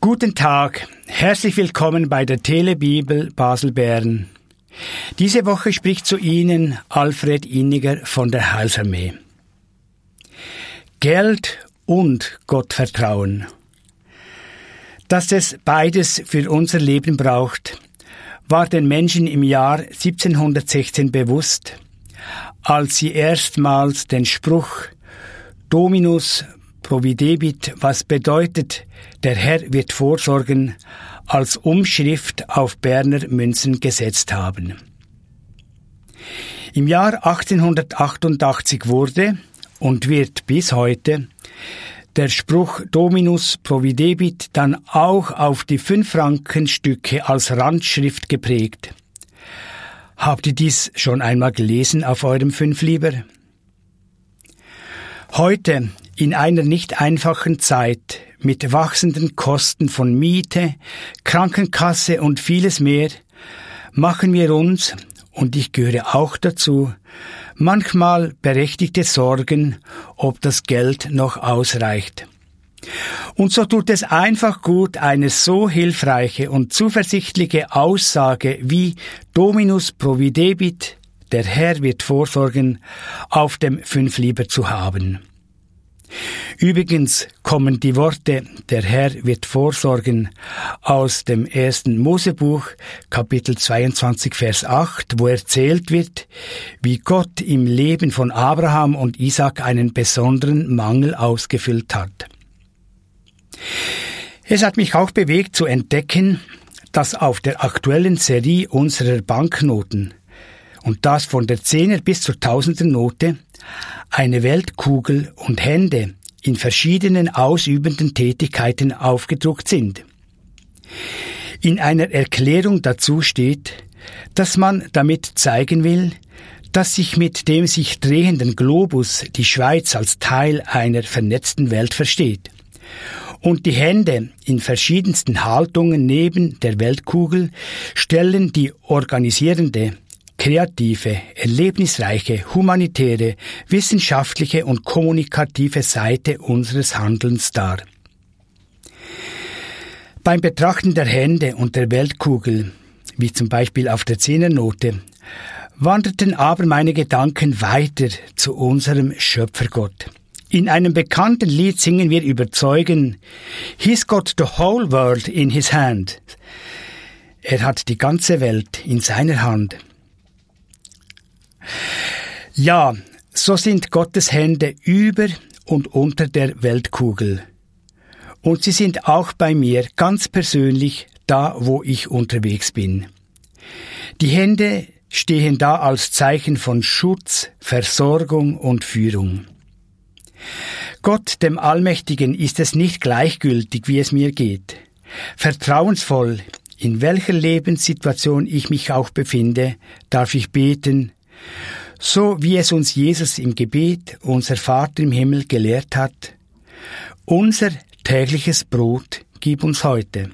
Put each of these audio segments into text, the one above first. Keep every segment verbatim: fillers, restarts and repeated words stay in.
Guten Tag, herzlich willkommen bei der Telebibel Basel-Bern. Diese Woche spricht zu Ihnen Alfred Inniger von der Heilsarmee. Geld und Gottvertrauen. Dass es beides für unser Leben braucht, war den Menschen im Jahr siebzehnhundertsechzehn bewusst, als sie erstmals den Spruch Dominus providebit, was bedeutet, der Herr wird vorsorgen, als Umschrift auf Berner Münzen gesetzt haben. Im Jahr achtzehnhundertachtundachtzig wurde und wird bis heute der Spruch Dominus providebit dann auch auf die Fünf-Franken-Stücke als Randschrift geprägt. Habt ihr dies schon einmal gelesen auf eurem Fünflieber? Heute, in einer nicht einfachen Zeit, mit wachsenden Kosten von Miete, Krankenkasse und vieles mehr, machen wir uns, und ich gehöre auch dazu, manchmal berechtigte Sorgen, ob das Geld noch ausreicht. Und so tut es einfach gut, eine so hilfreiche und zuversichtliche Aussage wie Dominus providebit, der Herr wird vorsorgen, auf dem Fünflieber zu haben. Übrigens kommen die Worte, der Herr wird vorsorgen, aus dem ersten Mosebuch, Kapitel zweiundzwanzig, Vers acht, wo erzählt wird, wie Gott im Leben von Abraham und Isaak einen besonderen Mangel ausgefüllt hat. Es hat mich auch bewegt zu entdecken, dass auf der aktuellen Serie unserer Banknoten, und das von der Zehner bis zur Tausender Note, eine Weltkugel und Hände in verschiedenen ausübenden Tätigkeiten aufgedruckt sind. In einer Erklärung dazu steht, dass man damit zeigen will, dass sich mit dem sich drehenden Globus die Schweiz als Teil einer vernetzten Welt versteht. Und die Hände in verschiedensten Haltungen neben der Weltkugel stellen die organisierende, kreative, erlebnisreiche, humanitäre, wissenschaftliche und kommunikative Seite unseres Handelns dar. Beim Betrachten der Hände und der Weltkugel, wie zum Beispiel auf der Zehnernote, wanderten aber meine Gedanken weiter zu unserem Schöpfergott. In einem bekannten Lied singen wir überzeugen, He's got the whole world in his hand. Er hat die ganze Welt in seiner Hand. Ja, so sind Gottes Hände über und unter der Weltkugel. Und sie sind auch bei mir ganz persönlich da, wo ich unterwegs bin. Die Hände stehen da als Zeichen von Schutz, Versorgung und Führung. Gott, dem Allmächtigen, ist es nicht gleichgültig, wie es mir geht. Vertrauensvoll, in welcher Lebenssituation ich mich auch befinde, darf ich beten, so wie es uns Jesus im Gebet, unser Vater im Himmel, gelehrt hat. Unser tägliches Brot gib uns heute.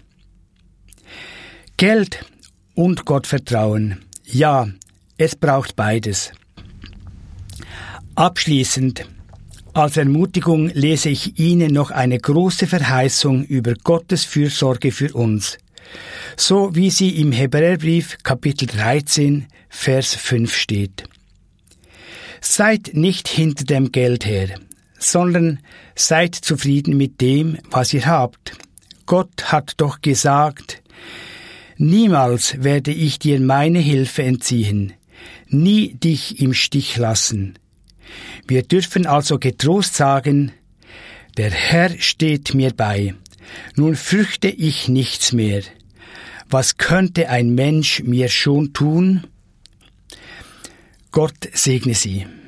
Geld und Gottvertrauen, ja, es braucht beides. Abschließend, als Ermutigung lese ich Ihnen noch eine große Verheißung über Gottes Fürsorge für uns, so wie sie im Hebräerbrief Kapitel dreizehn, Vers fünf steht. Seid nicht hinter dem Geld her, sondern seid zufrieden mit dem, was ihr habt. Gott hat doch gesagt, niemals werde ich dir meine Hilfe entziehen, nie dich im Stich lassen. Wir dürfen also getrost sagen, der Herr steht mir bei, nun fürchte ich nichts mehr. Was könnte ein Mensch mir schon tun? Gott segne Sie.